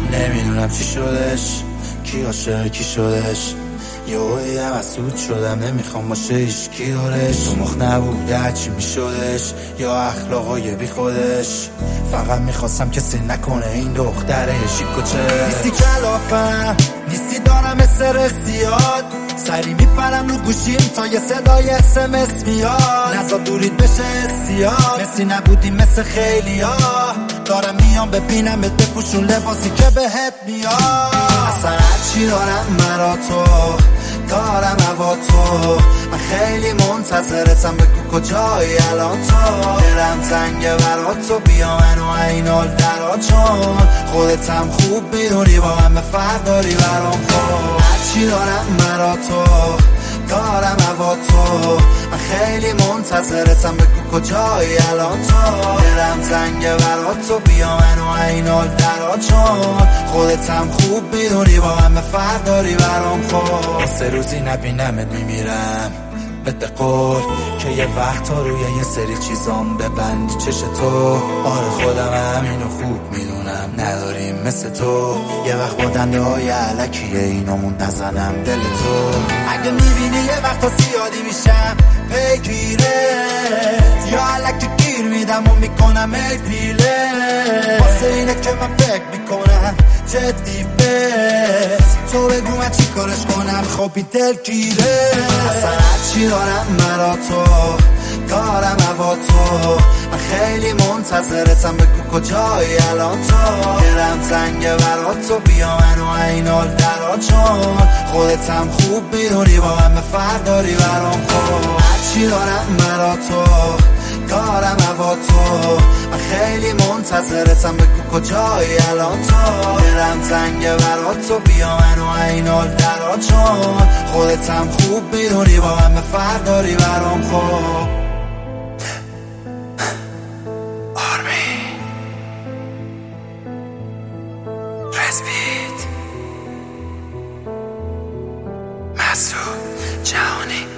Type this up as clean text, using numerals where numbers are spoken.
نمیدونم چی شدش، کی عاشق کی شدش. یه مسعود شدم نمیخوام باشه ایشکی دارش. تو مخ نبود هرچی میشدش، یا اخلاقای بی خودش. فقط میخواستم کسی نکنه این دختره شیکوچه. نیستی کلافم، نیستی دارم استرسیاد. سری میپرم رو گوشیم تا یه صدای SMS میاد. نزا دورید بشه سیاد، مثی نبودی مثل خیلی ها. دارم میام ببینمت بپوشون لباسی که بهت میاد. اصلا هرچی دارم مرا تو، دارم هوا تو. من خیلی منتظرتم، بگو کجایی الان تو. دلم تنگه برا تو، بیا منو اینال درا. چون خودتم خوب میدونی با همه فرق داری برام. خب هرچی دارم مرا تو، دارم هوا تو. من خیلی منتظرتم، بگو کجایی الان تو. دلم تنگه برا تو، بیا منو اینال درا. چون خودتم خوب میدونی با همه فرق داری برام. خب 3 روزی نبینمت میمیرم، بده قول که یه وقت تا روی یه سری چیزام ببندی چش تو. آره خودم همینو خوب میدونم، نداریم مثل تو. یه وقت با دنده های علکیه اینامون نزنم دل تو. اگه میبینی یه وقت تا زیادی میشم پیگیره، یا علکی گیر میدم و میکنم ای پیله. واسه اینه که من فکر میکنم جدی بس، تو بگو من چی کارش کنم خب این دل گیره. اصلا هرچی دارم مرا تو، دارم هوا تو. من خیلی منتظرتم، بگو کجایی الان تو. دلم تنگه برا تو، بیا منو اینال درا. چون خودتم خوب میدونی با همه فرق داری برام. خب هرچی دارم مرا تو، دارم هوا تو. من خیلی منتظرتم، بگو کجایی الان تو. دلم تنگه برا تو، بیا منو اینال درا. چون خودتم خوب میدونی با همه فرق داری برام. خب آرمین رزبیت مسعود جهانی.